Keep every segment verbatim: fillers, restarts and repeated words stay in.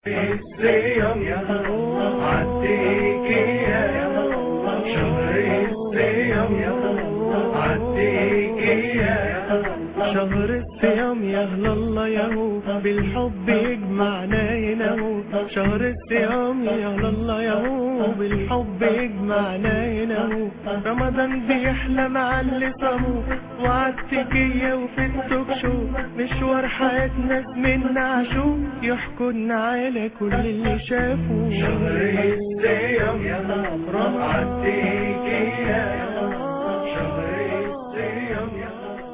الصيام عديك يا شهر الصيام عديك يا شهر الصيام يا أهل الله يهو بالحب يجمعنا ينهو شهر الصيام يا أهل الله يهو بالحب يجمعنا ينهو رمضان بيحلى مع اللي صاموا وعالتكية وفي التوك شو مشوار حياتنا زمنا عاشو يحكولنا على كل اللي شافوا شهر الصيام يا رب عديك يا شهر الصيام يا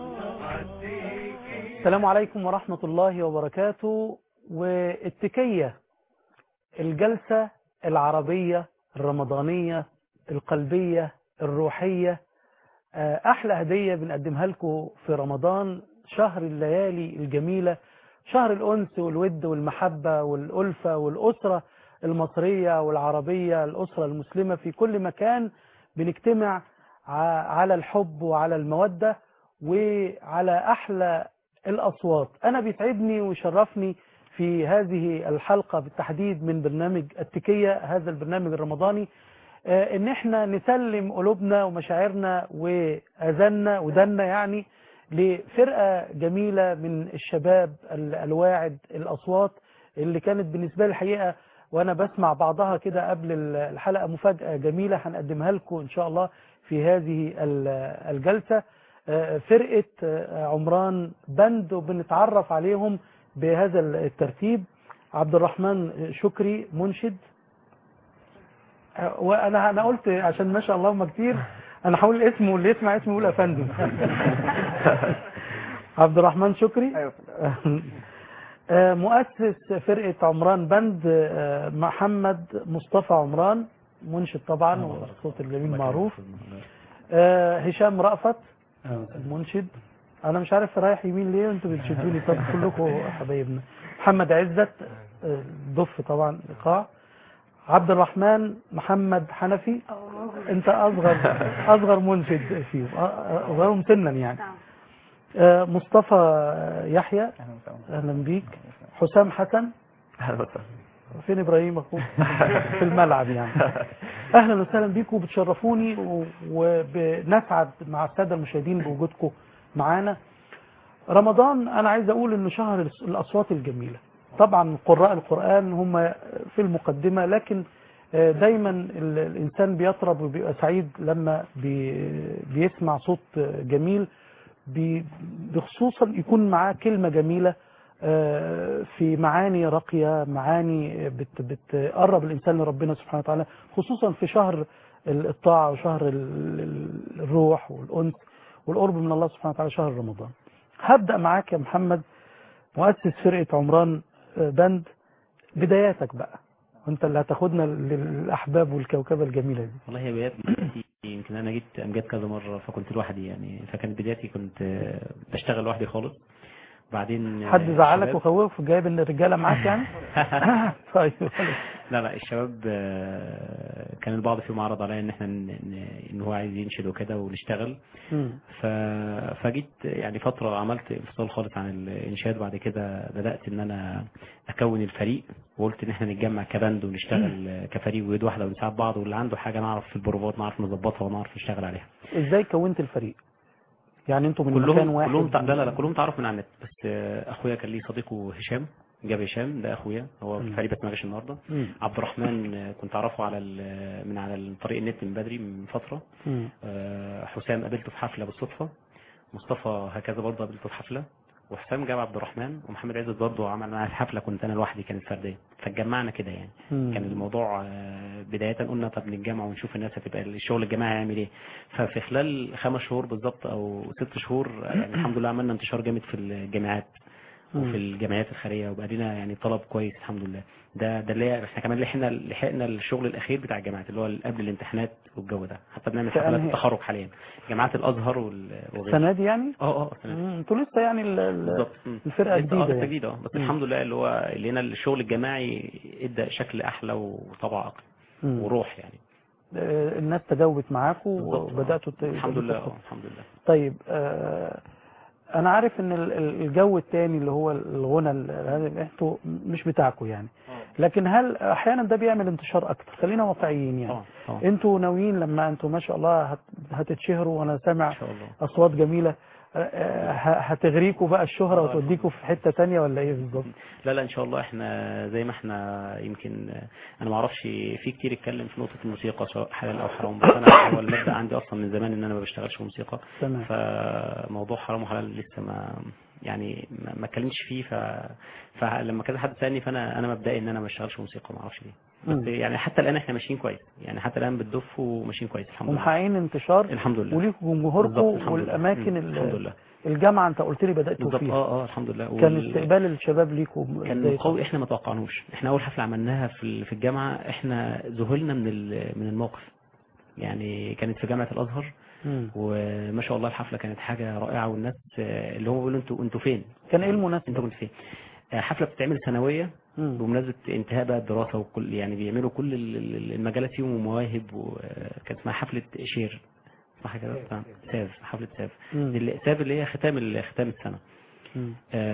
عديك. السلام عليكم ورحمة الله وبركاته. والتكية الجلسة العربية الرمضانية القلبية الروحية، أحلى هدية بنقدمها لكم في رمضان، شهر الليالي الجميلة، شهر الأنس والود والمحبة والألفة والأسرة المصرية والعربية، الأسرة المسلمة في كل مكان بنجتمع على الحب وعلى المودة وعلى أحلى الأصوات. أنا بيسعدني ويشرفني في هذه الحلقة بالتحديد من برنامج التكية، هذا البرنامج الرمضاني، ان احنا نسلم قلوبنا ومشاعرنا واذاننا ودنا يعني لفرقة جميلة من الشباب الواعد، الاصوات اللي كانت بالنسبة لي الحقيقة وانا بسمع بعضها كده قبل الحلقة مفاجأة جميلة هنقدمها لكم ان شاء الله في هذه الجلسة. فرقة عمران بند، وبنتعرف عليهم بهذا الترتيب: عبد الرحمن شكري منشد، وانا انا قلت عشان ما شاء الله هم كتير انا هقول اسمه واللي يسمع اسمه يقول افندم. عبد الرحمن شكري مؤسس فرقة عمران بند. محمد مصطفى عمران منشد طبعا والصوت الجميل معروف. هشام رأفت المنشد، انا مش عارف رايح يمين ليه وانتوا بتشدوا لي، طب كلكم حبايبنا. محمد عزت ضف طبعا ايقاع. عبد الرحمن محمد حنفي، انت اصغر اصغر منشد فيه، اصغرهم سنا يعني. مصطفى يحيى اهلا بيك. حسام حسن فين ابراهيم اخوك في الملعب يعني. اهلا وسهلا بيكم وبتشرفوني وبنسعد مع الساده المشاهدين بوجودكم معانا. رمضان انا عايز اقول انه شهر الاصوات الجميله، طبعا قراء القرآن هم في المقدمة، لكن دايما الإنسان بيطرب وبيبقى سعيد لما بيسمع صوت جميل، بخصوصا يكون معاه كلمة جميلة في معاني راقية، معاني بتقرب الإنسان لربنا سبحانه وتعالى، خصوصا في شهر الطاعة وشهر الروح والأنس والقرب من الله سبحانه وتعالى، شهر رمضان. هبدأ معاك يا محمد، مؤسس فرقة عمران بند، بداياتك بقى وانت اللي هتاخدنا للاحباب والكوكبه الجميله دي. والله يا بدايتي يمكن انا جيت امجاد كذا مره فكنت لوحدي يعني، فكانت بدايتي كنت بشتغل لوحدي خالص. بعدين حد زعلك وخوفك جايب ان الرجاله معاك يعني؟ طيب لا لا الشباب كان البعض فيهم عرض عليا ان احنا ان هو عايز ينشد وكده ونشتغل، ف... فجيت يعني فتره عملت انفصال خالص عن الانشاد، وبعد كده بدات ان انا اكون الفريق، وقلت ان احنا نتجمع كباند ونشتغل كفريق ويد واحده ونساعد بعض، واللي عنده حاجه نعرف في البروفات نعرف نظبطها ونعرف نشتغل عليها. ازاي كونت الفريق؟ يعني انتوا من كلهم مكان واحد؟ كلهم لا لا لا كلهم تعرف من على النت، بس اخويا كان ليه صديقه هشام، جاب هشام ده اخويا هو في الفريق بس ما جاش النهارده. عبد الرحمن كنت اعرفه على من على طريق النت من بدري من فتره. حسام قابلته في حفله بالصدفه. مصطفى هكذا برضه قابلته في حفله، وحسام جاب عبد الرحمن، ومحمد عزت برضه عمل معايا حفله كنت انا لوحدي كانت فرديه، فاتجمعنا كده يعني. مم. كان الموضوع بدايه قلنا طب نتجمع ونشوف الناس هتبقى الشغل الجماعي هيعمل ايه. ففي خلال خمس شهور بالظبط او ست شهور يعني الحمد لله عملنا انتشار جامد في الجامعات وفي الجمعيات الخيريه، وبقى لنا يعني طلب كويس الحمد لله. ده ده اللي احنا كمان لحقنا لحقنا الشغل الاخير بتاع الجامعات اللي هو قبل الامتحانات والجو ده، حتى بنعمل حفلات التخرج حاليا جامعات الازهر وغيره. السنه دي يعني؟ اه اه انتوا لسه يعني الفرقه جديده لسه جديده اه بس الحمد لله اللي هو لقينا الشغل الجماعي ادى شكل احلى وطبع اقل وروح يعني. الناس تجاوبت معاكم وبداتوا الحمد لله اه الحمد لله. طيب آه انا عارف ان الجو الثاني اللي هو الغنى انتوا مش بتاعكم يعني، لكن هل احيانا ده بيعمل انتشار اكتر؟ خلينا واقعيين يعني. طبعا طبعا انتوا ناويين لما انتوا ما شاء الله هت- هتتشهروا، وانا سامع ان شاء الله. اصوات جميله، آه، ه- هتغريكوا بقى الشهره وتوديكوا في حته تانية ولا ايه بالظبط؟ لا لا ان شاء الله احنا زي ما احنا يمكن انا ما اعرفش في كتير اتكلم في نقطه الموسيقى سواء حلال او حرام، بس انا هو المبدا عندي اصلا من زمان ان انا ما بشتغلش موسيقى. تمام. فموضوع حرام وحلال لسه ما يعني ما ما اتكلمش فيه. ف... فلما كذا حد سالني فانا انا مبدئي ان انا ما بشتغلش موسيقى، ما اعرفش ليه. بس مم. يعني حتى الان احنا ماشيين كويس، يعني حتى الان بتدف وماشيين كويس الحمد لله. ومحققين انتشار الحمد لله. وليكوا بالظبط، جمهوركم الحمد لله. والاماكن مم. ال- الحمد لله. الجامعه انت قلت لي بداتوا بالظبط. فيها. اه اه الحمد لله. كان وال- استقبال الشباب ليكم كان ازاي؟ قوي، احنا ما توقعناهوش. احنا اول حفله عملناها في ال- في الجامعه احنا ذهلنا من ال- من الموقف. يعني كانت في جامعه الازهر، مم. وما شاء الله الحفله كانت حاجه رائعه، والناس آه، اللي هم بيقولوا انتوا انتوا فين؟ كان ايه المناسبه؟ انتوا كنتوا فين؟ آه، حفله بتتعمل سنويه مم. بمناسبه انتهاء بقى الدراسه، وكل يعني بيعملوا كل ال- ال- المجالات فيهم ومواهب، وكانت اسمها حفله شير، صح كده؟ تمام. ساف، حفله ساف. مم. دي اللي- ساف اللي هي ختام ال- ختام السنه. مم.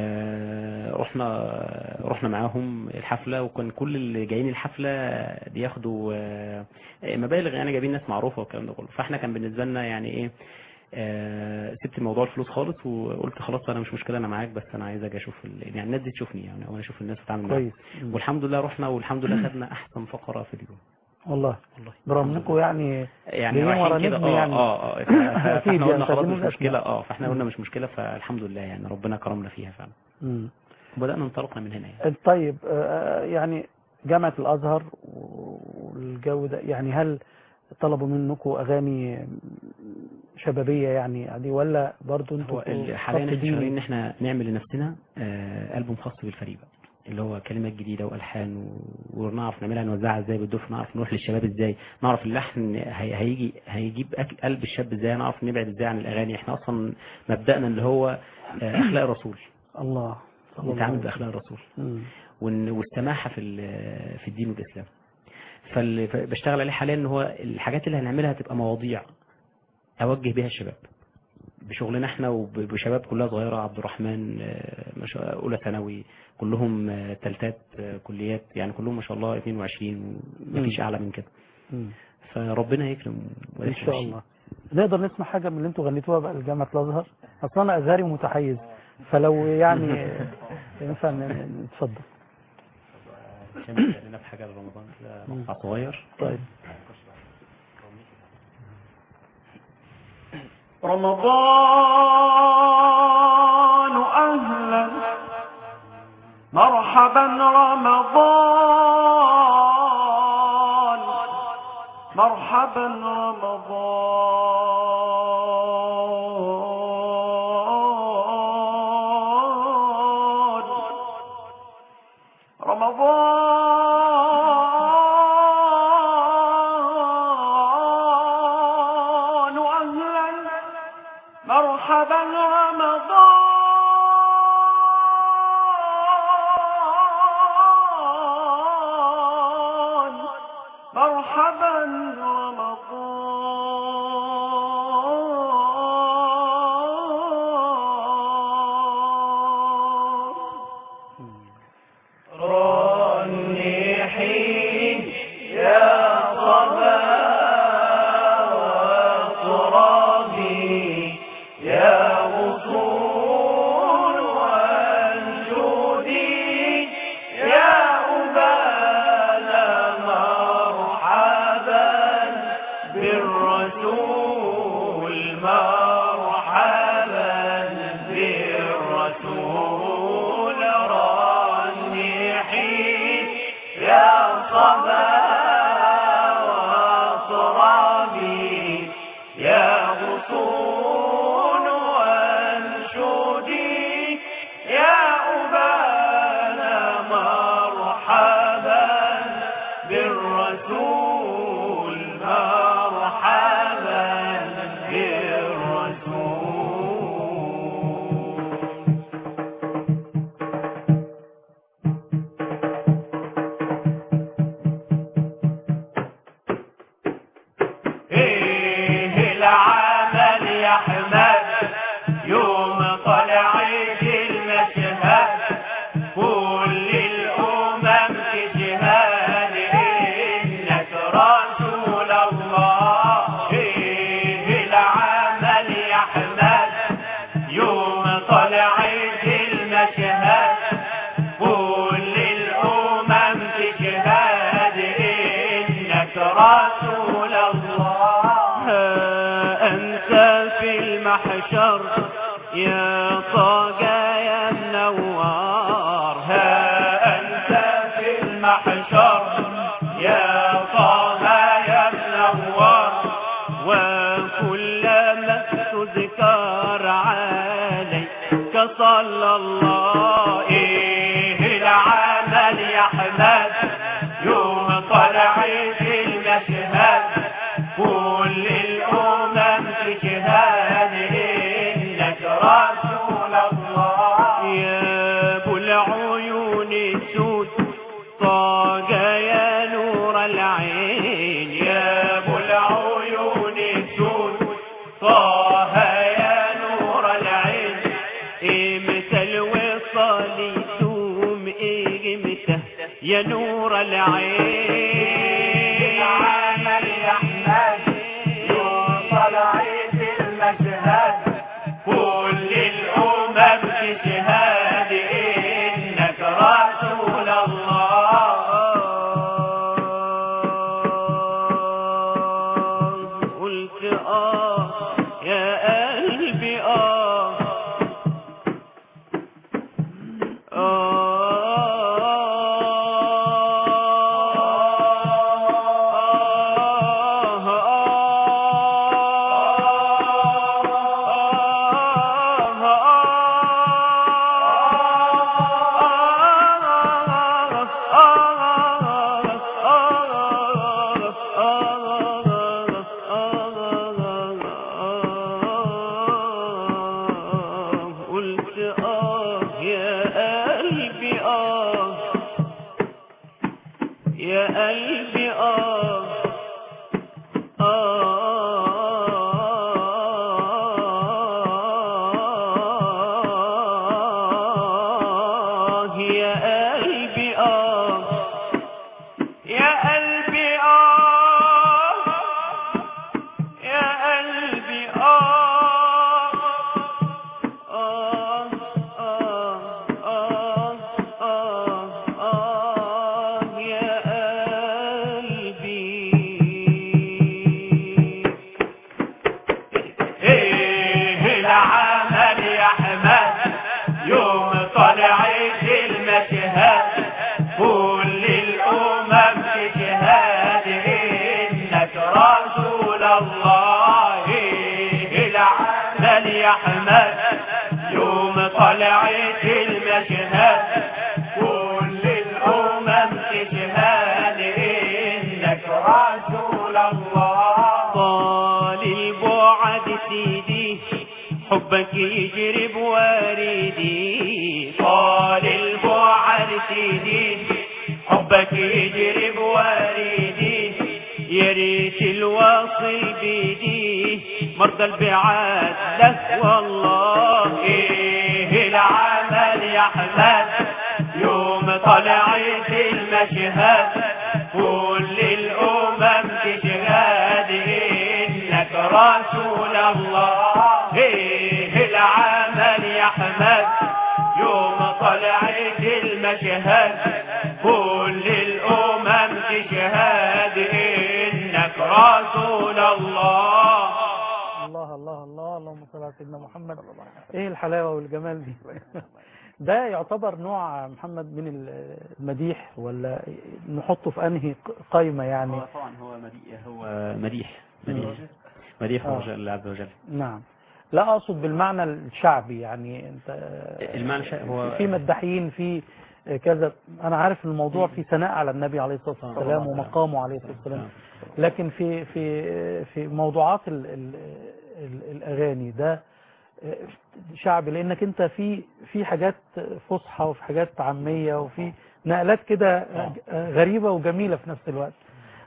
آه، رحنا رحنا معاهم الحفله، وكان كل اللي جايين الحفله بياخدوا آه، مبالغ، يعني جايبين ناس معروفه والكلام ده كله. فاحنا كان بالنسبه لنا يعني ايه، آه، سبت موضوع الفلوس خالص وقلت خلاص انا مش مشكله انا معاك، بس انا عايز اجي اشوف ال- يعني الناس دي تشوفني، يعني وانا اشوف الناس بتتعامل معايا. كويس. مم. والحمد لله رحنا، والحمد لله خدنا احسن فقره في اليوم. والله والله برغم انكم يعني يعني جايين ورا رايحين كده نجم اه يعني. اه اه ف- أكيد فاحنا يعني قلنا خلاص تعزموا مش الأسماء. مشكله، اه فاحنا مم. قلنا مش مشكله، فالحمد لله يعني ربنا كرمنا فيها فعلا، مم. وبدانا انطلقنا من هنا يعني. طيب آه، يعني جامعة الأزهر والجو ده، يعني هل طلبوا منكم أغاني شبابية يعني عادي، ولا برضو هو انتوا ال- حاليا خط احنا ديني؟ شغالين ان احنا نعمل لنفسنا آه، ألبوم خاص بالفريق بقى، اللي هو كلمات جديدة والحان، و- ونعرف نعملها نوزعها ازاي بالدف، نعرف نروح للشباب ازاي، نعرف اللحن هي- هيجي هيجيب أك- قلب الشاب ازاي، نعرف نبعد ازاي عن الاغاني. احنا اصلا مبدأنا اللي هو آه، اخلاق الرسول، الله صلى الله نتعامل عليه باخلاق الرسول، وسلم. وإن- والسماحة في ال- في الدين والاسلام. فاللي بشتغل عليه حاليا ان هو الحاجات اللي هنعملها تبقى مواضيع اوجه بيها الشباب بشغلنا احنا، وبشباب كلها صغيره. عبد الرحمن آه، ما شاء اولى ثانوي، كلهم آه، تالتات آه، كليات، يعني كلهم ما شاء الله اثنين وعشرين، مفيش اعلى من كده. مم. فربنا يكرم ان شاء الله. نقدر نسمع حاجة من اللي انتوا غنيتوها بقى لجامعة الأزهر؟ اصلا انا ازهري متحيز، فلو يعني ينفع ن- نتفضل. عشان لنا في حاجه لرمضان كده مقطع صغير. طيب. رمضان أهلا مرحبا رمضان، مرحبا رمضان، رمضان أهلا مرحبا رمضان، مرحبا رمضان. رنحي يا صبا وترابي يا غصون وانشودي يا أبانا مرحبا بالرسول، مرحبا بالرسول. رنحي يا صبا وترابي يا غصون وانشودي يا أبانا مرحبا بالرسول، مرحبا بالرسول. ايه العمل يا احمد يوم طلعت المشهد، كل الامم تشهد رسول الله. ها أنت في المحشر يا طاقة يا منوار. ها أنت في المحشر يا طه يا منور. وكلما تذكر عليك صلى الله. إيه العمل يا أحمد يوم طلعت المشهد كل الأمم تشهد إنك رسول الله. يا أبو العيون السود طاقة يا نور العين. يا أبو العيون السود طه يا نور العين. إمتى الوصال يسوم إمتى يا نور العين. العمل يا أحمد يوم طلعت المشهد كل الأمم تشهد إنك رسول الله. قلت آه يا قلبي آه قلت آه يا قلبي آه يا قلبي آه آه يا قلبي آه يا قلبي آه يا قلبي آه آه آه آه آه آه يا قلبي. إيه العمل يا أحمد يوم طلعت المشهد كل الأمم تشهد إنك رسول الله. إيه العمل يا أحمد يوم طلعت المشهد كل الأمم تشهد إنك رسول الله. طال البعد سيدي حبك يجري بواريدي. طال البعد سيدي حبك يجري بواريدي. يا ريت الواصل بيدي مرضى البعاد له والله. إيه العمل يا أحمد يوم طلعت المشهد كل الأمم تشهد إنك رسول الله. إيه العمل يا أحمد يوم طلعت المشهد كل الأمم تشهد إنك رسول الله. الله الله الله اللهم صل على سيدنا محمد. ايه الحلاوة والجمال دي. ده يعتبر نوع محمد من المديح ولا نحطه في انهي قائمة يعني؟ هو طبعا هو مديح هو مديح مديح مديح آه. الله عز وجل. نعم. لا اقصد بالمعنى الشعبي يعني انت المعنى الشعبي هو في مداحين في كذا. انا عارف الموضوع في ثناء على النبي عليه الصلاة والسلام ومقامه عليه الصلاة والسلام، لكن في في في موضوعات ال ال ال الاغاني ده شعبي، لانك انت في في حاجات فصحى وفي حاجات عامية وفي نقلات كده غريبة وجميلة في نفس الوقت.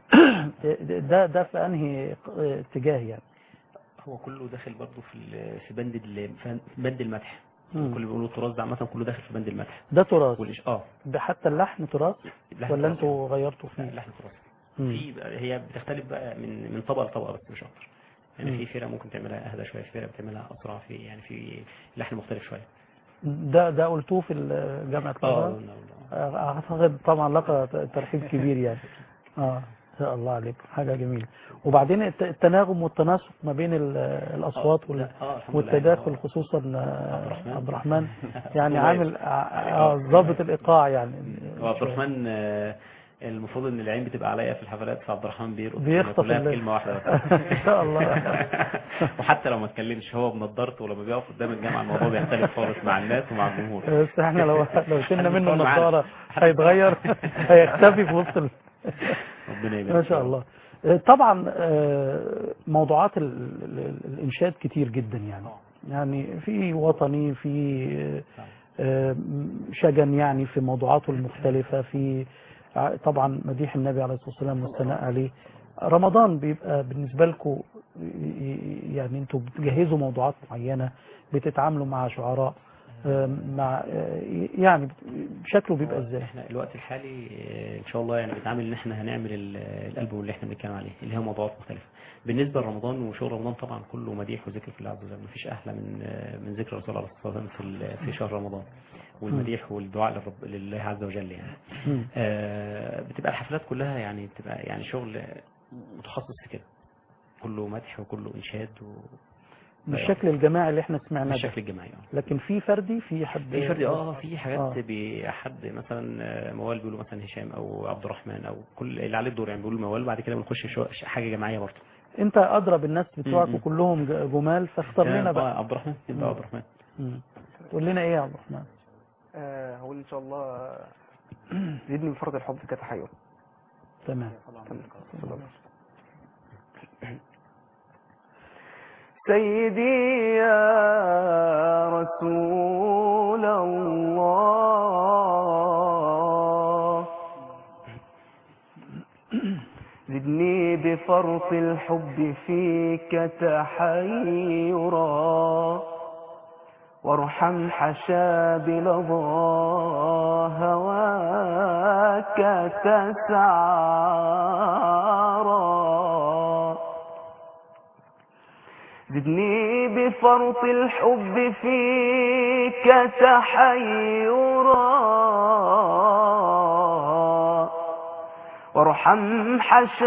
ده ده في انهي اتجاه يعني؟ هو كله داخل برضه في في بند في بند المدح. كل بيقولوا التراث ده عامه كله داخل في بند المدح. ده تراث والإش... اه حتى اللحن تراث ولا انتوا غيرتوا فيه؟ اللحن تراث. في هي بتختلف بقى من من طبقه لطبقه بس مش اكتر يعني. في فرقه ممكن تعملها اهدى شويه، في فرقه بتعملها اسرع، في يعني في لحن مختلف شويه. ده ده قلتوه في جامعه الازهر؟ اه اعتقد طبعا لقى ترحيب كبير يعني. اه شاء الله عليك، حاجة جميلة. وبعدين الت- التناغم والتناسق ما بين ال- الأصوات وال- آه، الحمد لله. والتداخل، آه. خصوصا عبد الرحمن. عبد الرحمن يعني الله عامل يسلمك. آه، ضابط الإيقاع يعني. وعبد الرحمن آه، المفروض ان العين بتبقى عليا في الحفلات، فعبد الرحمن بيرقص بيخطف كلها الليل. بكلمه واحده بس. ان شاء الله. وحتى لو ما اتكلمش هو بنضارته، ولما بيقف قدام الجامعه الموضوع بيختلف خالص مع الناس ومع الجمهور. بس احنا لو لو شلنا منه هنتصور معانا. النضاره هيتغير، هيختفي في وسط ال... ربنا يبارك ما شاء الله. طبعا آه، موضوعات ال- ال- الانشاد كتير جدا يعني، يعني في وطني، في آه، شجن يعني في موضوعاته المختلفة، في ع- طبعا مديح النبي عليه الصلاة والسلام والثناء عليه. رمضان بيبقى بالنسبة لكم يعني انتوا بتجهزوا موضوعات معينة، بتتعاملوا مع شعراء آه، مع آه، يعني شكله بيبقى ازاي؟ احنا الوقت الحالي آه، ان شاء الله يعني بنتعامل ان احنا هنعمل ال- الالبوم اللي احنا بنتكلم عليه، اللي هي موضوعات مختلفه. بالنسبه لرمضان وشهر رمضان طبعا كله مديح وذكر في الله عز وجل، مفيش احلى من آه، من ذكر الرسول عليه الصلاه والسلام في ال- في شهر رمضان، والمديح والدعاء للرب لله عز وجل يعني. مم. آه، بتبقى الحفلات كلها يعني بتبقى يعني شغل متخصص في كده، كله مدح وكله انشاد و بالشكل الجماعي اللي احنا سمعناه ده. بالشكل الجماعي. اه لكن في فردي، في حد في فردي اه في حاجات آه. بحد مثلا آه، موال بيقولوا مثلا هشام او عبد الرحمن او كل اللي عليه الدور يعني بيقولوا موال، بعد كده بنخش شو- حاجه جماعيه برضه. انت ادرى بالناس بتوعك م- م. وكلهم ج- جمال، فاختار لنا آه، بقى. عبد الرحمن يبقى عبد الرحمن. مم. تقول لنا ايه يا عبد الرحمن؟ آه، هقول ان شاء الله زدني من فرط الحب كتحير. تمام. تمام. سيدي يا رسول الله، زدني بفرط الحب فيك تحيرا، وارحم حشاب لظى هواك تسعارا. زدني بفرط الحب فيك تحيرا، وارحم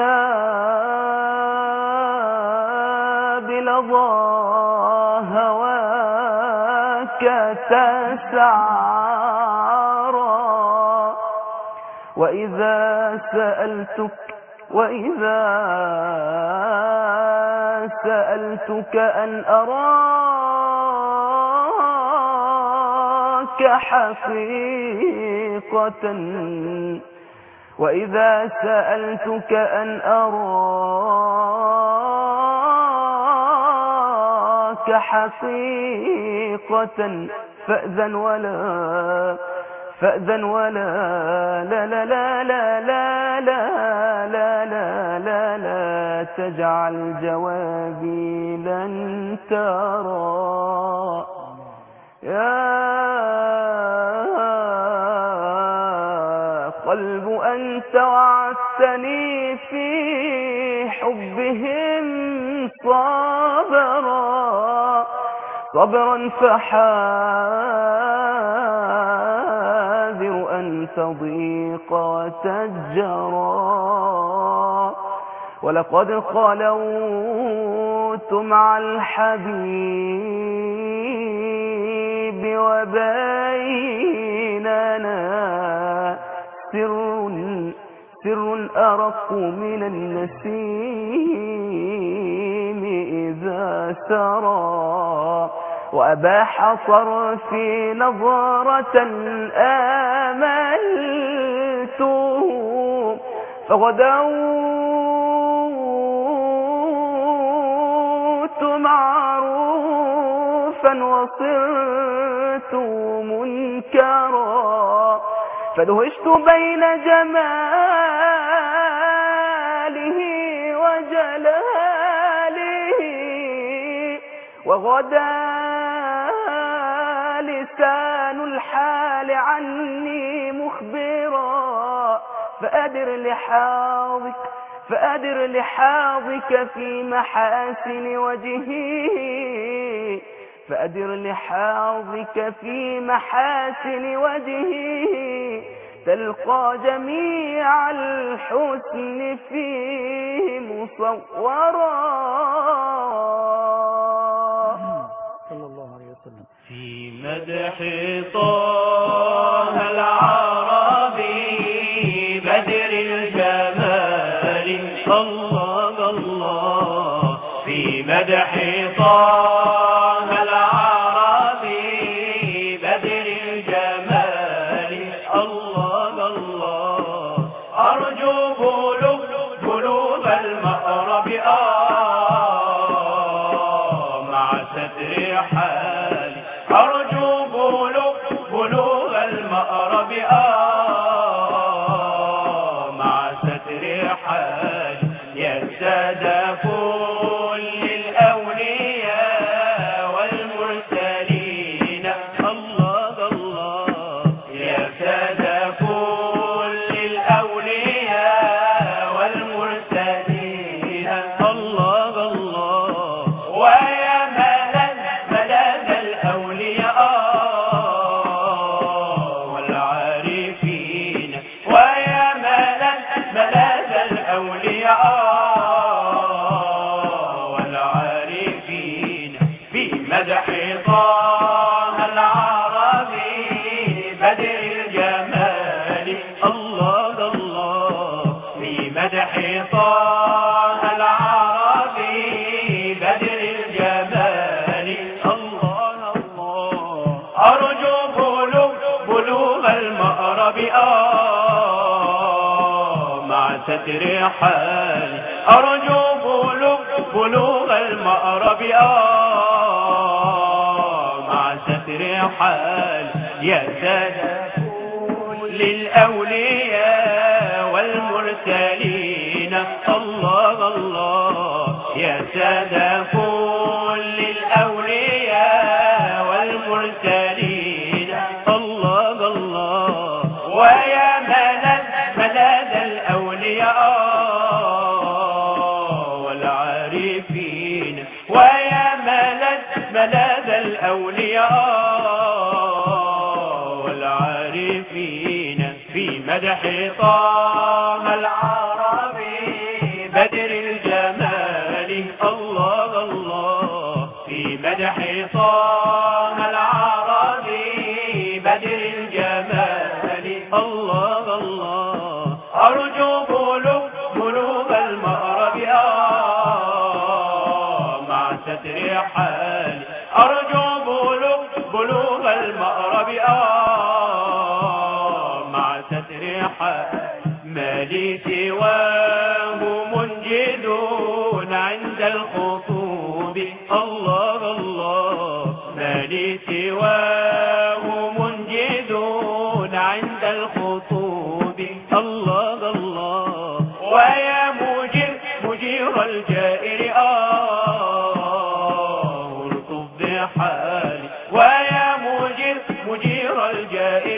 حشاب لظى هواك تسعارا. وإذا سألتك وإذا سألتك أن أراك حقيقة، وإذا سألتك أن أراك حقيقة فأذن ولا فأذن ولا لا لا لا لا لا لا لا لا لا لا تجعل جوابي لن ترى. يا قلب أنت وعدتني في حبهم صبرا، صبرا فحاذر أن تضيق وتجرا. ولقد خلوت مع الحبيب وبيننا سر سر أرق من النسيم إذا سرى. وأباح طرفي نظرة آملته، فغدوت معروفا وصرت منكرا. فدهشت بين جماله وجلاله، وغدا لسان الحال عني مخبرا. فأدر لحاظك فأدر لحاظك في محاسن وجهه، فأدر لحاظك في محاسن وجهه، تلقى جميع الحسن فيه مصورا صلى الله عليه وسلم. في مدح طه العربي بدر الجمال الله الله في مدح طه العربي بدر الجمال الله الله أرجو بلوغ بلوغ المأرب آه مع ستر حالي أرجو بلوغ بلوغ المأرب آه مع ستر حالي يزداد كل الأولياء والمرسلين الله الله يزداد كل الأولياء والمرسلين الله الله ويا ملاذ ملاذ الأولياء والعارفين ويا ملاذ ملاذ الأولياء والعارفين في مدح طه العربي بدر الجمال الله الله في مدح طه العربي بدر الجمال الله الله أرجو بلوغ بلوغ المأرب آه مع ستر حالي أرجو بلوغ بلوغ المأرب آه مع ستر حالي يزداد للأولياء والمرسلين الله الله يزداد كل الأولياء والمرسلين الله الله ويا ملاذ ملاذ الأولياء والعارفين ويا ملاذ ملاذ الأولياء والعارفين في مدح طه العربي بدر الجمال الله الله في مدح طه العربي بدر الجمال الله الله أرجو بلوغ بلوغ المأرب آه مع ستر حالي أرجو بلوغ بلوغ المأرب آه مع ستر حالي ما لي سواه منجدون عند الخطوب الله الله ما لي سواه منجدون عند الخطوب الله الله ويا مجير مجير الجائر آه الطف بحالي ويا مجير مجير الجائر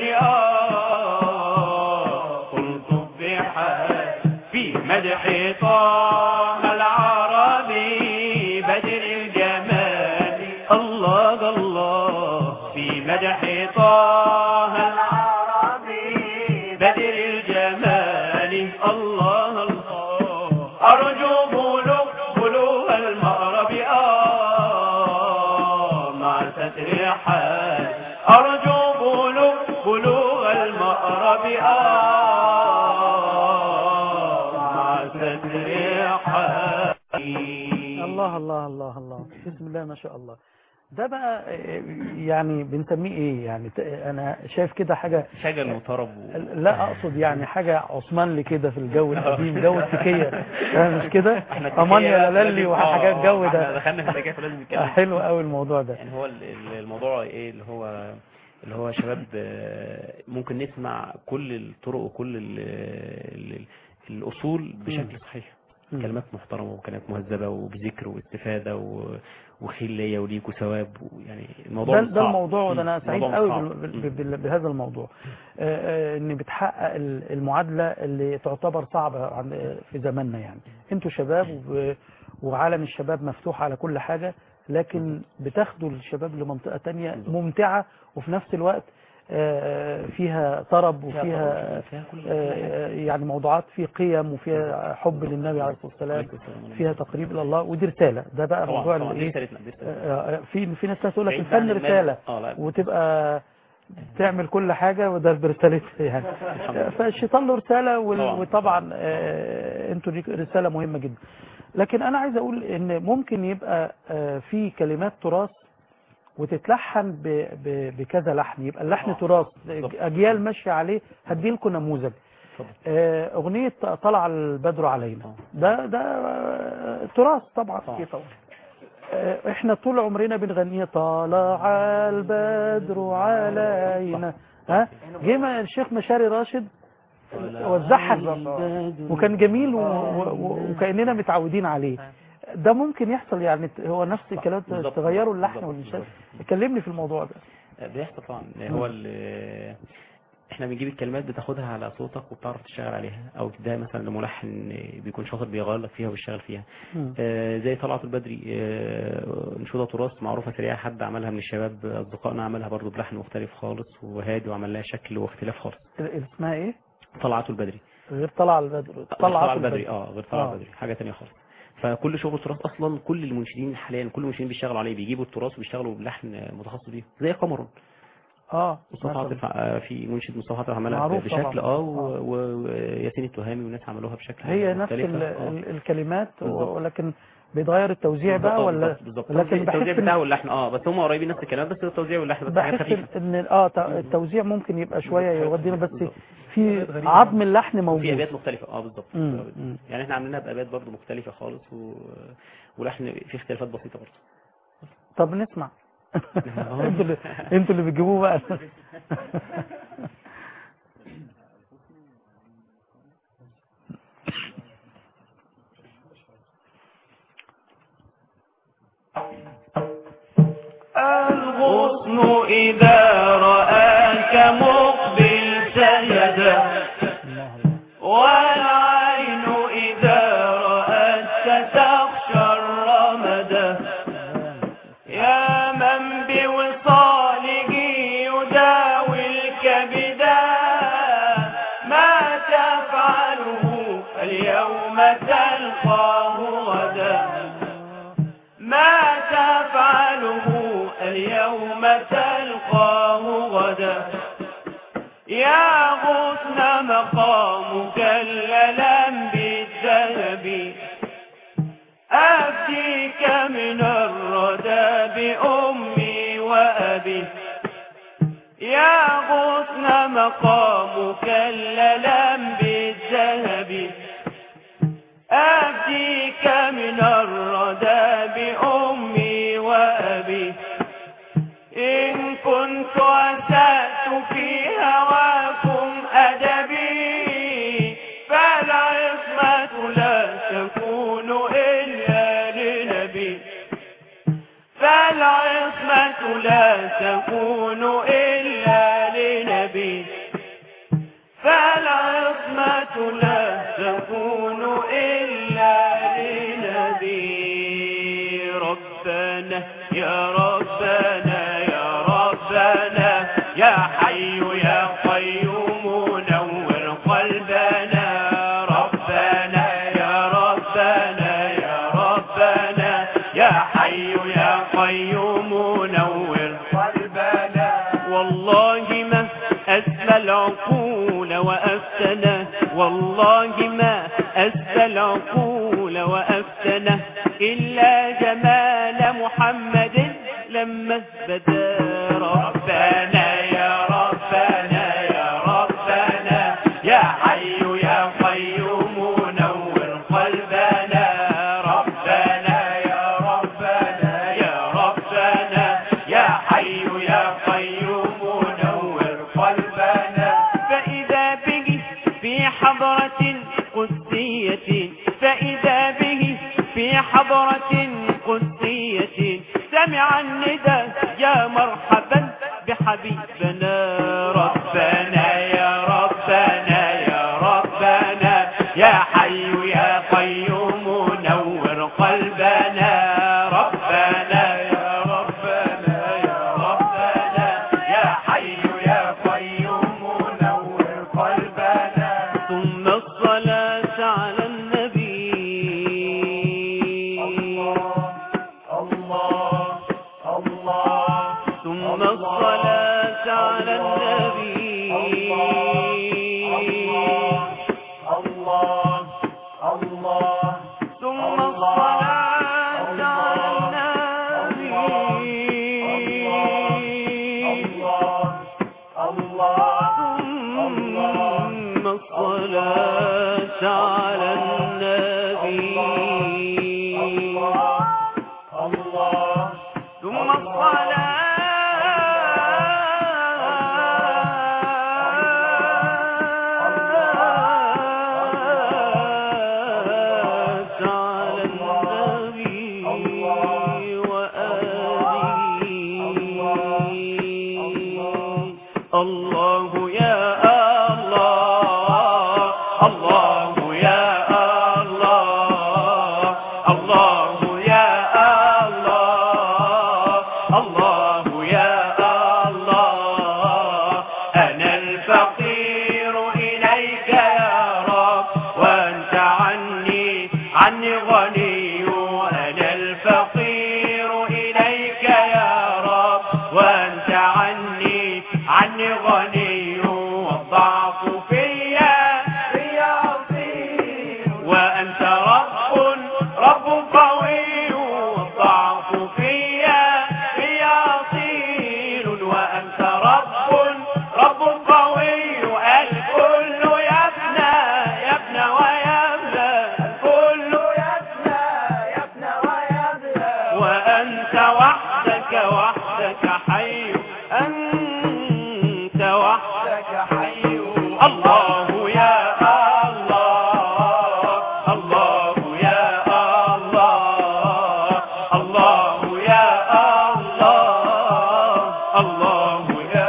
آه الطف بحالي في مدح طه العربي بدر الجمال الله الله في مدح طه العربي بدر الجمال الله الله أرجو بلوغ بلوغ المأرب آه مع ستر حالي أرجو بلوغ بلوغ المأرب آه مع ستر حالي الله الله الله الله بسم الله ما شاء الله. ده بقى يعني بنسميه ايه يعني؟ انا شايف كده حاجة شجن وطرب و... لا اقصد يعني حاجة عثمان لي كده في الجو القديم، جو التكية مش كده؟ امان يا لالي وحاجات جو ده. دخلنا في التكية فلازم نتكلم. حلو قوي الموضوع ده. يعني هو الموضوع ايه اللي هو اللي هو شباب ممكن نسمع كل الطرق وكل ال ال الأصول بشكل صحيح. كلمات محترمة وكلمات مهذبة وبذكر واستفادة وخيل ليا وليك وثواب. يعني الموضوع ده, ده الموضوع ده انا سعيد قوي بهذا الموضوع. آه ان بتحقق المعادلة اللي تعتبر صعبة في زماننا. يعني انتوا شباب وعالم الشباب مفتوح على كل حاجة، لكن بتاخدوا الشباب لمنطقة تانية ممتعة وفي نفس الوقت فيها طرب وفيها يعني موضوعات في قيم وفيها حب للنبي عليه الصلاة والسلام، فيها تقريب إلى الله، ودي رسالة. ده بقى موضوع الايه، في في ناس تقول لك الفن رسالة وتبقى تعمل كل حاجة وده برسالتها يعني. فالشيطان له رسالة، وطبعا انتوا ليك رسالة مهمة جدا. لكن انا عايز اقول ان ممكن يبقى في كلمات تراث وتتلحن بكذا لحن، يبقى اللحن تراث اجيال ماشيه عليه. هدي لكم نموذج. اغنيه طلع البدر علينا، ده ده تراث طبعا. احنا طول عمرنا بنغنيها طلع البدر علينا. ها جه الشيخ مشاري راشد وزعها وكان جميل وكأننا متعودين عليه. ده ممكن يحصل يعني، هو نفس الكلام تغيروا اللحن والنشاز. كلمني في الموضوع ده. بيحصل طبعا. هو احنا بنجيب الكلمات بتاخدها على صوتك وبتعرف تشتغل عليها، او تديها مثلا لملحن بيكون شاطر بيغير لك فيها ويشتغل فيها. آه زي طلعت البدري، آه انشوده تراث معروفه سريعه، حد عملها من الشباب اصدقائنا، عملها برضو بلحن مختلف خالص وهادي وعمل لها شكل واختلاف خالص. اسمها ايه؟ طلعت البدري. غير طلع البدري. طلعت البدري اه غير طلع البدري حاجه ثانيه خالص. فكل شغل التراث اصلا كل المنشدين حاليا، كل المنشدين بيشتغلوا عليه، بيجيبوا التراث وبيشتغلوا بلحن متخصص بيه زي قمر. اه مصطفى عاطف، في منشد مصطفى عاطف عملها بشكل اه وياسين التهامي والناس عملوها بشكل هي نفس آه. الكلمات، ولكن بيتغير التوزيع بقى ولا بالظبط. لكن التوزيع بتاعه واللحن اه بس هم قريبين نفس الكلمات، بس التوزيع واللحن بس حاجات خفيفه. ان اه التوزيع ممكن يبقى شويه يودينا، بس في عظم اللحن موجود في ابيات مختلفه. اه بالظبط. يعني احنا عاملينها بابيات برضو مختلفه خالص و... ولحن في اختلافات بسيطه برضو. طب نسمع. انتوا اللي انتوا اللي بتجيبوه بقى. الغصن إذا رآك مقبل سجد، والعين إذا رأتك تخشى الرمد. يا من بوصاله يداوي الكبدا، ما تفعله اليوم تلقاه غدا، ما تفعله اليوم تلقاه غدا. يا غصن مقامك الللم بالذهب، أفديك من الردى بأمي وأبي. يا غصن مقامك الللم بالذهب، أفديك من الردى بأمي وأبي. إن كنت أسأت في هواكم أدبي، فالعصمة لا تكون إلا لنبي، فالعصمة لا تكون إلا لنبي، فالعصمة لا تكون إلا لنبي. ربنا يا ربنا يا ربنا يا حي يا قيوم نور قلبنا. ربنا يا ربنا يا ربنا يا حي يا قيوم نور قلبنا. والله ما أسلى العقول وأفتنى، والله ما أسلى العقول وأفتنى، إلا جمال محمد لما بدا. ربنا يا ربنا يا ربنا يا حي يا قيوم نور قلبنا. ربنا يا ربنا يا ربنا يا حي يا قيوم نور قلبنا. فإذا به في حضرة قدسية، فإذا به في حضرة قدسية، سمع الندى يا مرحبا بحبيبنا. ربنا يا ربنا يا ربنا يا حي يا قيوم نور قلبنا. ربنا يا ربنا يا ربنا يا حي يا الصلاة على النبي الله الله ثم الصلاة على النبي الله الله ثم الصلاة على النبي ثم الصلاة على النبي ثم الصلاة الله يا الله الله يا الله الله يا الله الله يا الله أنا الفقير إليك يا رب وأنت عني عني غني أنا الفقير إليك يا رب وأنت عني عني غني والضعف فيا فيا عصير وأنت رب رب قوي والضعف فيا فيا عصير وأنت رب رب قوي الكل يبنى يبنى ويبنى الكل يبنى يبنى ويبنى وأنت وحدك وحدك حي أنت وحدك حي الله يا الله الله يا الله الله يا الله الله يا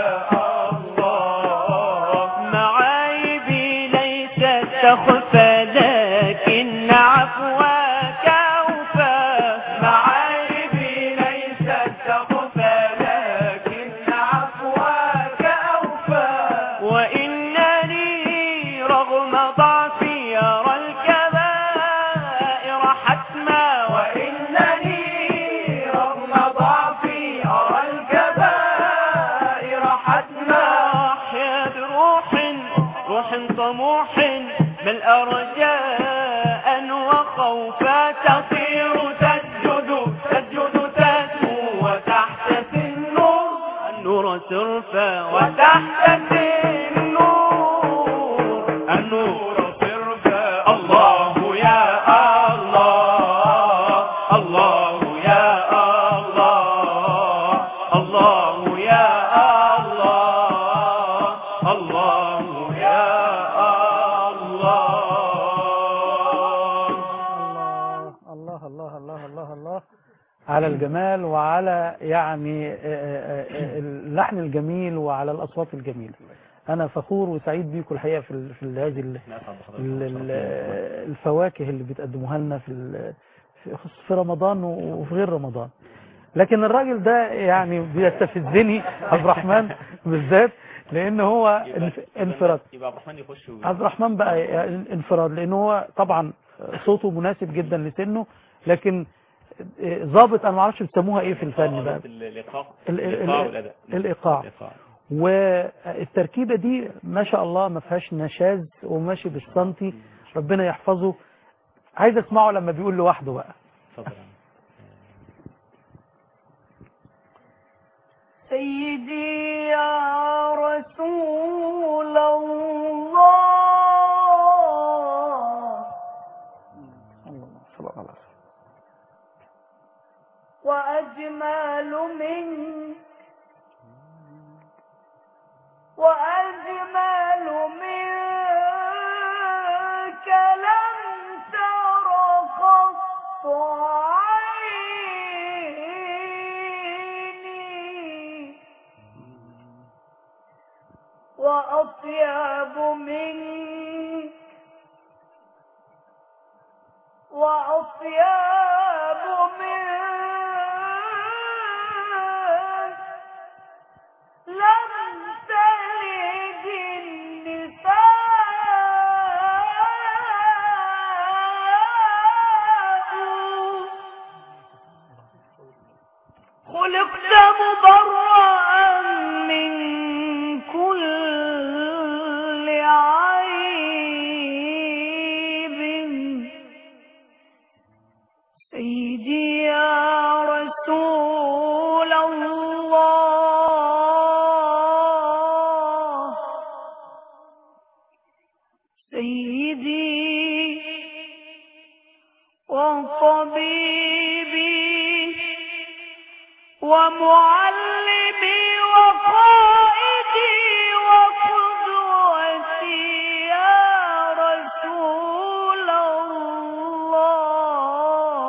الله معايبي ليست تخفى لكن عفواك أوفى معايبي ليست تخفى لكن عفواك أوفى وإنني رغم ضعفي أرى الكبائر حتما وإنني رغم ضعفي أرى الكبائر حتما أحيا بروح روح طموح ملء رجاء وخوفا تطير تسجد تسجد تسمو وتحت النور النور ترفع وتحت النور النور ترفع الله يا الله الله يا الله الله يا الله الله يا الله الله الله الله الله الله على الجمال وعلى يعني اللحن الجميل وعلى الأصوات الجميلة. أنا فخور وسعيد بيكم الحقيقة في ال في هذه الفواكه اللي بتقدموها لنا في في رمضان وفي غير رمضان. لكن الراجل ده يعني بيستفزني عبد الرحمن بالذات لأن هو انفراد. يبقى عبد الرحمن يخش عبد الرحمن بقى انفراد لأن هو طبعا صوته مناسب جدا لسنه، لكن ضابط انا ما اعرفش بيسموها ايه في الفن بقى الايقاع الايقاع والاداء الايقاع والتركيبه دي ما شاء الله ما فيهاش نشاز وماشي بالسنتي، ربنا يحفظه. عايز اسمعه لما بيقول لوحده بقى. اتفضل. سيدي يا رسول الله وأجمل منك وأجمل منك لم تر قط عيني وأطيب منك وأطيب منك لم تلد النساء وطبيبي ومعلمي وقائدي وقدوتي يا رسول الله.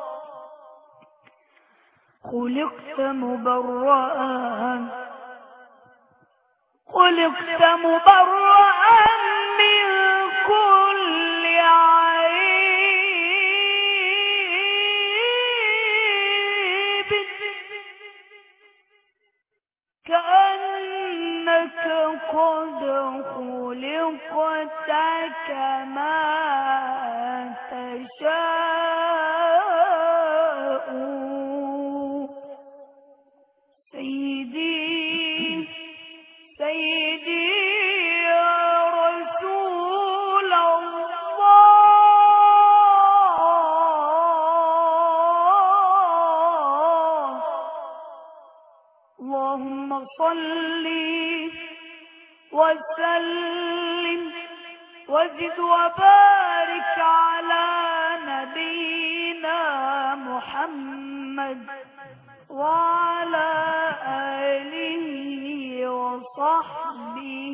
خلقت مبرأ خلقت مبرأ من كل عيب كأنك قد خلقت كما تشاء. سيدي سيدي يا رسول الله. اللهم صل وسلم وزد وبارك على نبينا محمد وعلى آله وصحبه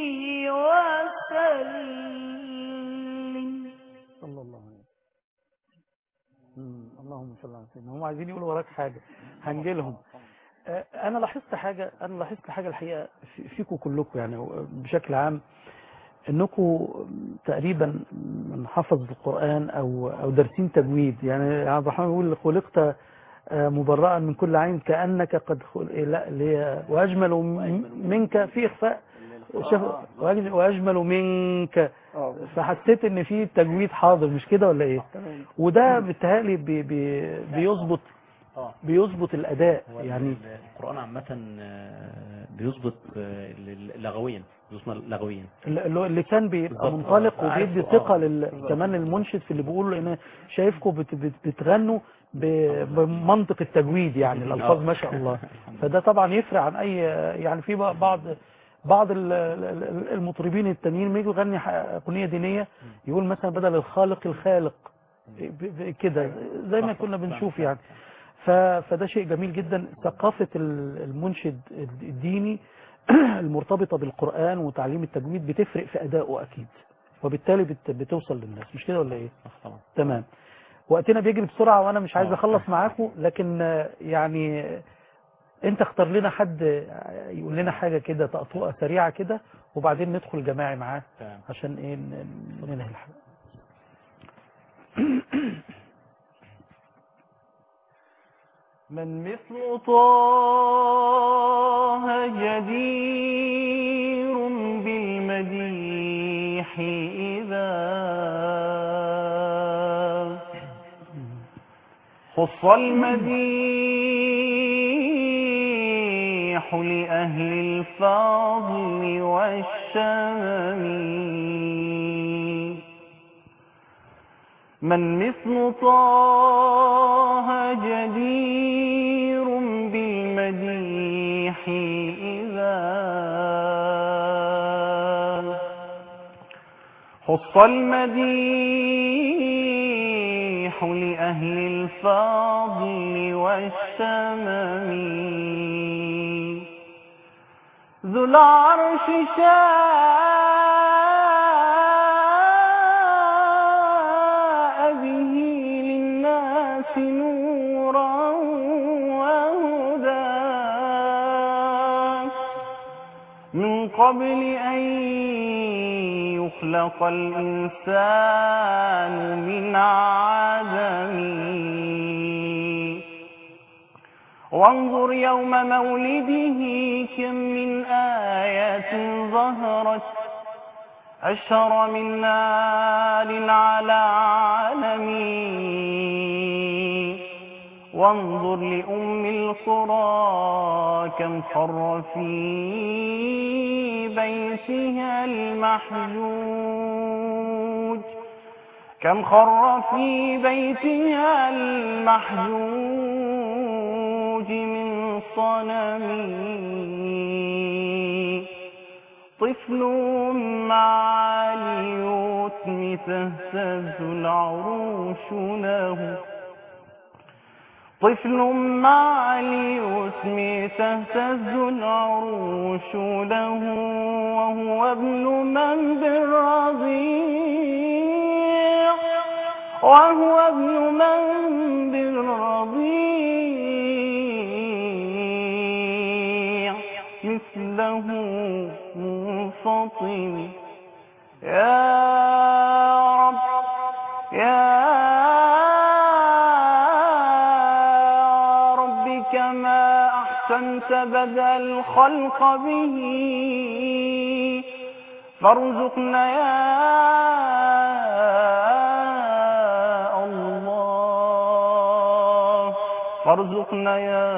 وسلم. صلى الله عليه وسلم. اللهم صل على سيدنا. هم عايزين يقولوا وراك حاجة هنجيلهم. انا لاحظت حاجة انا لاحظت حاجة الحقيقة فيكم كلكم يعني بشكل عام، انكم تقريبا من حفظ القرآن او او دارسين تجويد. يعني عبد الرحمن بيقول خلقت مبرأ من كل عين كأنك قد خلق لا اللي هي واجمل منك في اخفاء واجمل منك. فحسيت ان في تجويد حاضر، مش كده ولا ايه؟ وده بالتهيألي بي بي بيظبط بيظبط الاداء. يعني القرآن عامة بيظبط لغويا بيظبط لغويا اللي كان بيبقى منطلق وبيدي ثقة كمان المنشد في اللي بيقول ان شايفكم بت بت بتغنوا بمنطق التجويد، يعني الالفاظ ما شاء الله. فده طبعا يفرق عن اي يعني في بعض بعض المطربين التانيين لما يجوا يغني اغنيه دينيه يقول مثلا بدل الخالق الخالق كده زي ما كنا بنشوف يعني. فده شيء جميل جدا. ثقافة المنشد الديني المرتبطة بالقرآن وتعليم التجويد بتفرق في أدائه أكيد، وبالتالي بتوصل للناس، مش كده ولا إيه؟ تمام. وقتنا بيجري بسرعة وأنا مش عايز أخلص معاكم، لكن يعني أنت اختار لنا حد يقول لنا حاجة كده تقطوعة سريعة كده وبعدين ندخل جماعي معاه عشان إيه ننهي الحلقة. من مثل طه جدير بالمديح إذا خص المديح لأهل الفضل والشمم. من مثل طه جدير بالمديح إذا خص المديح لأهل الفضل والشمم. ذو العرش شاء به للناس نورا وهدى من قبل أن يخلق الإنسان من عدم. وانظر يوم مولده كم من آيات ظهرت أشهر من نار على علم. وانظر لأم القرى كم خر في بيتها المحجوج كم خر في بيتها المحجوج من صنم. طفل مع اليتم اليسم تهتز العروش له طفل مع اليسم تهتز العروش له وهو ابن من بالرضيع وهو ابن من بالرضيع مثله منفطم يا رب يا رب كما أحسنت بدأ الخلق به فارزقنا يا الله فارزقنا يا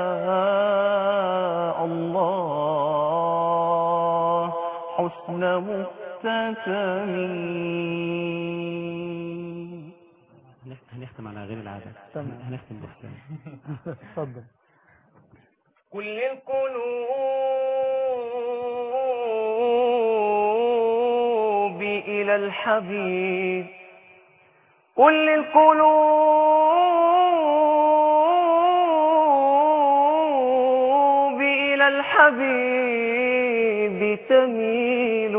الله حسن مختتمين. هنختم على غير العادة. هنختم بختام. اتفضل. كل القلوب إلى الحبيب كل القلوب إلى الحبيب تميل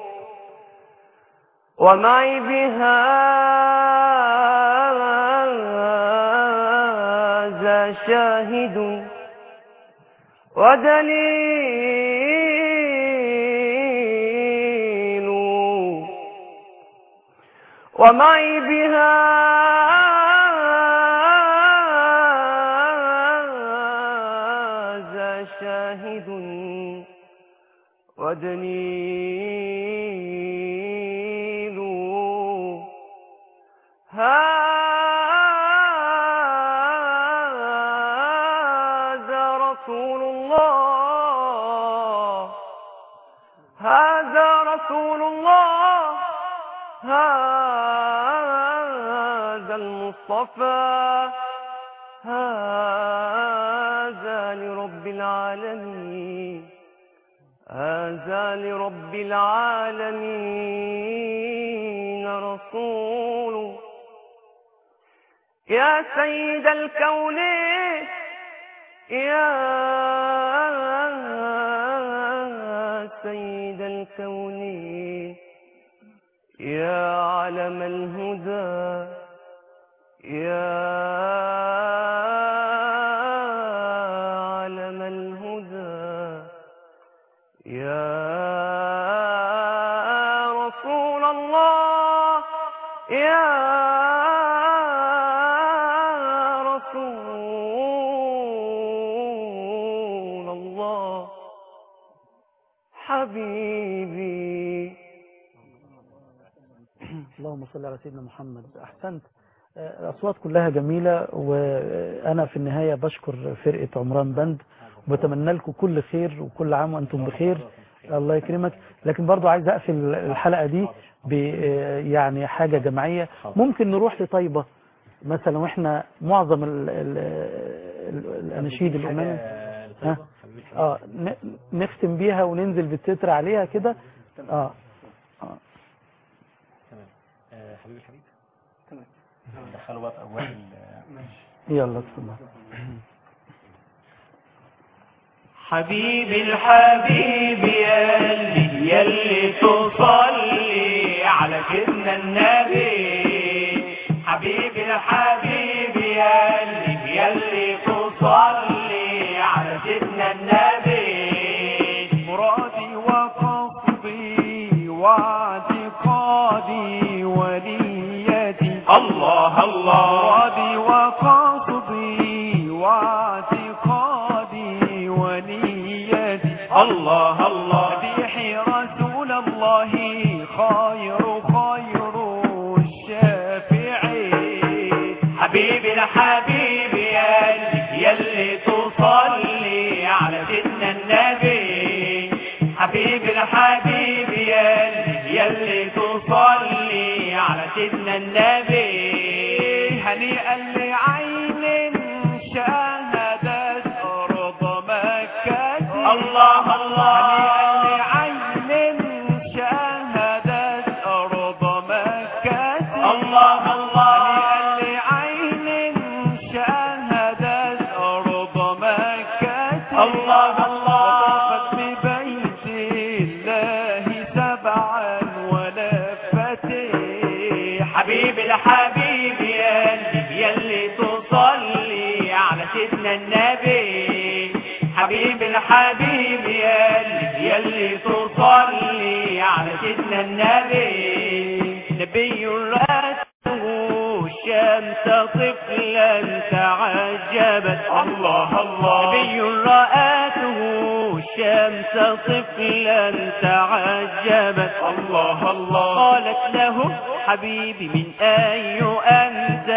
ومعي بهذا شاهد ودليل ومعي بهذا شاهد ودليل هذا رسول الله هذا رسول الله هذا المصطفى هذا لرب العالمين هذا لرب العالمين رسول يا سيد الكونين يا سيد الكونين يا علم الهدى يا علم الهدى يا رسول الله يا رسول الله حبيبي. اللهم صل على سيدنا محمد. أحسنت. الأصوات كلها جميلة، وأنا في النهاية بشكر فرقة عمران بند وبتمنى لكم كل خير وكل عام وأنتم بخير. الله يكرمك. لكن برضو عايز أقفل الحلقة دي ب يعني حاجة جماعية. ممكن نروح لطيبة مثلا، وإحنا معظم ال ال الأناشيد الأمامي ها اه نختم بيها وننزل بالتتر عليها كده. اه اه تمام. حبيبي الحبيب تمام. ندخله بقى في أول. يلا اتفضل. حبيبي الحبيب يلي يلي تصلي على سيدنا النبي حبيبي الحبيب يلي يلي تصلي على سيدنا النبي مرادي وقصدي واعتقادي ونيتي الله الله مرادي وقصدي واعتقادي ونيتي الله الله مديحي رسول الله خير خير الشافعين حبيبي الحبيب يلي يلي تصلي على سيدنا النبي حبيبي الحبيب يلي يلي تصلي على سيدنا النبي هنيئا لعين شاهدت أرض مكة الله الله هنيئا لعين شاهدت أرض مكة الله لعين شاهدت أرض مكة الله الله وطافت ببيت الله سبعا ولفت حبيب الحبيب يلي يلي تصلي على سيدنا النبي حبيب الحبيب يلي يلي تصلي على سيدنا النبي نبي رأته الشمس طفلا تعجبت الله الله نبي رأته الشمس طفلا تعجبت الله الله قالت له حبيبي من أي أنت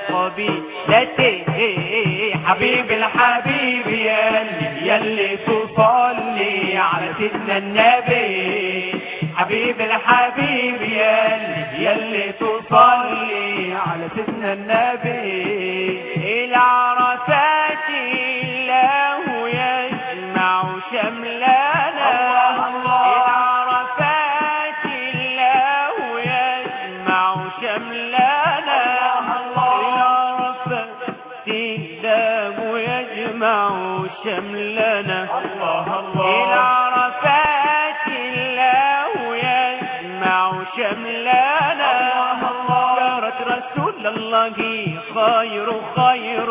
القبيلة حبيب الحبيب يلي يلي تصلي على سيدنا النبي حبيب الحبيب يلي يلي تصلي على سيدنا النبي إلى عرفات الله يجمع شملنا إلى عرفات الله يجمع شملنا إلى عرفات الله يجمع شملنا الله إلى الله عرفات الله يجمع شملنا زارت رسول الله خير خير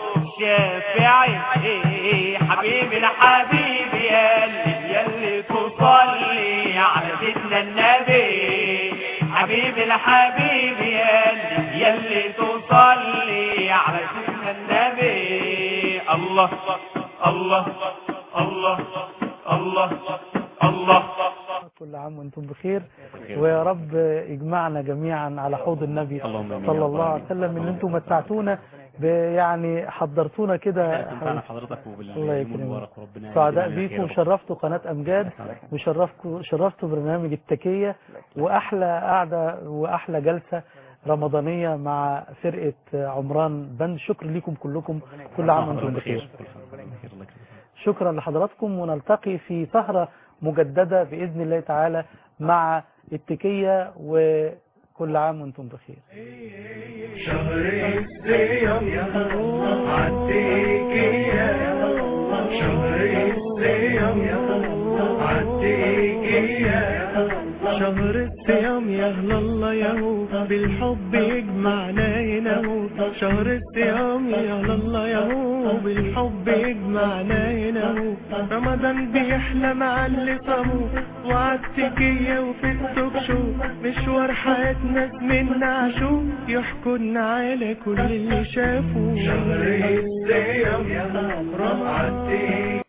شافعي حبيب الحبيب يلي يلي تصلي على سيدنا النبي حبيب الحبيب يلي يلي تصلي على سيدنا النبي الله الله الله الله الله كل عام وانتم بخير ويا رب يجمعنا جميعا على حوض النبي اللهم آمين. صلى الله عليه وسلم ان انتم متعتونا يعني حضرتونا كده. استمتعنا بحضرتك الله وباليوم يكرمك. المبارك وربنا سعداء يجزينا بيكم خير. وشرفتوا قناة أمجاد وشرفتوا شرفتوا برنامج التكية وأحلى قعدة وأحلى جلسة رمضانية مع فرقة عمران بند. شكر لكم كلكم كل عام وانتم بخير. كل عام وانتم بخير. الله يكرمك. شكرا لحضراتكم ونلتقي في سهرة مجددة بإذن الله تعالى مع التكية وكل عام وانتم بخير. شهر الصيام يا الله عالتكية شهر الصيام يا الله عالتكية شهر الصيام يا أهل الله يهو بالحب يجمعنا هنا هو شهر الصيام يا أهل الله يهو بالحب يجمعنا هنا هو رمضان بيحلى مع اللي صاموه وعالتكية وفي التوك شو مشوار حياتنا منا عاشوه يحكولنا على كل اللي شافوه شهر الصيام يا الله عالتكية